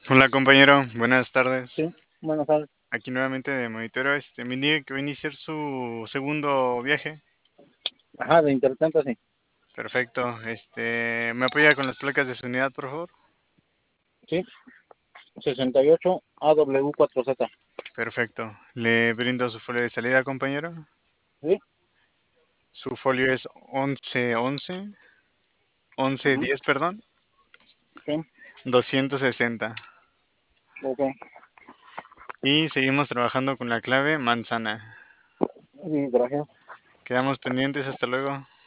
Hola compañero, buenas Sí, tardes. buenas tardes. Aquí nuevamente de monitoreo. Me indica que va a iniciar su segundo viaje. Ajá, de intercambio, sí. Perfecto. ¿Me apoya con las placas de su unidad, por favor? Sí, 68 AW4Z. Perfecto. Le brindo su folio de salida, compañero. Sí, Su folio es 1111, ujú, 1110, perdón, sí, 260. ok. Y seguimos trabajando con la clave manzana. Sí, gracias. Quedamos pendientes, hasta luego.